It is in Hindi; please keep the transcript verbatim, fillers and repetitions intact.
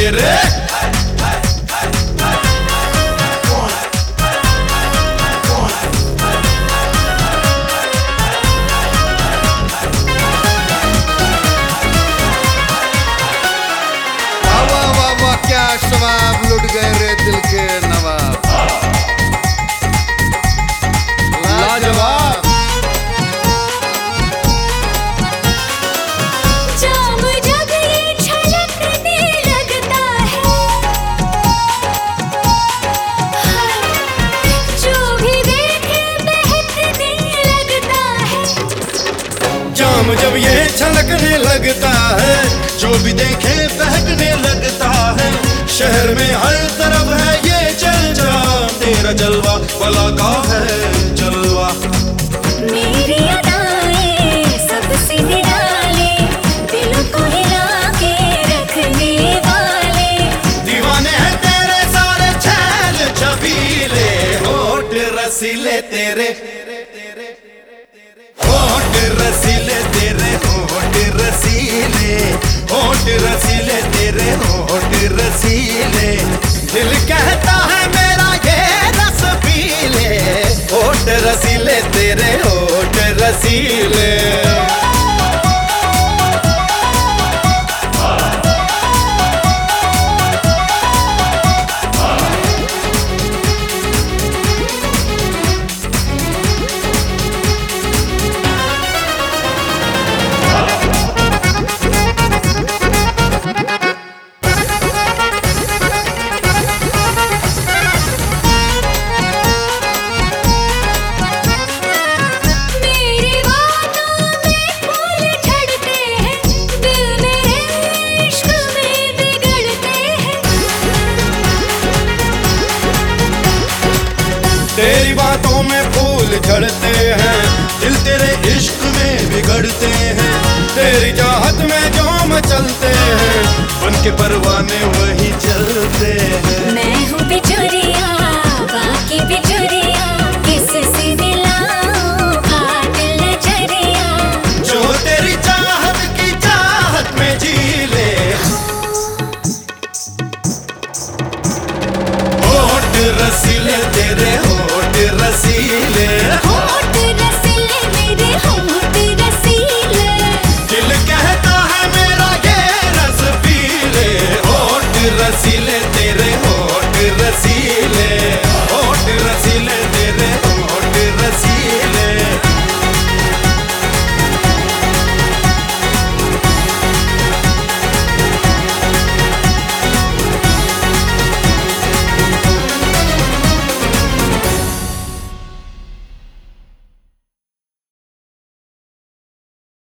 तेरे। क्या शबाब लुट गए रे दिल के नवाब, लाजवाब। जाम जब ये छलकने लगता है, जो भी देखे बहकने लगता है। जाम जब ये छलकने लगता है, जो भी देखे बहकने लगता है। शहर में हर तरफ है ये चर्चा, तेरा जलवा भला का है जलवा। मेरी अदाएं सबसे निराले, दिल को हिला के रखने वाले। दीवाने हैं तेरे सारे छैल छबीले, होठ रसीले तेरे, होठ रसीले तेरे, होठ रसीले, होठ रसीले तेरे, होठ रसीले। दिल कहता है मेरा ये रस पी ले, होठ रसीले तेरे, होठ रसीले। तेरी बातों में फूल झड़ते हैं, दिल तेरे इश्क में बिगड़ते हैं। तेरी चाहत में जो मचलते हैं, बन के परवाने वही चलते हैं। मैं हूँ बिचौलिया, बाकी बिचौलिया, किससे दिलाऊं कातिल नजरिया। जो तेरी चाहत की चाहत में जी ले, होठ रसीले तेरे, होठ रसीले।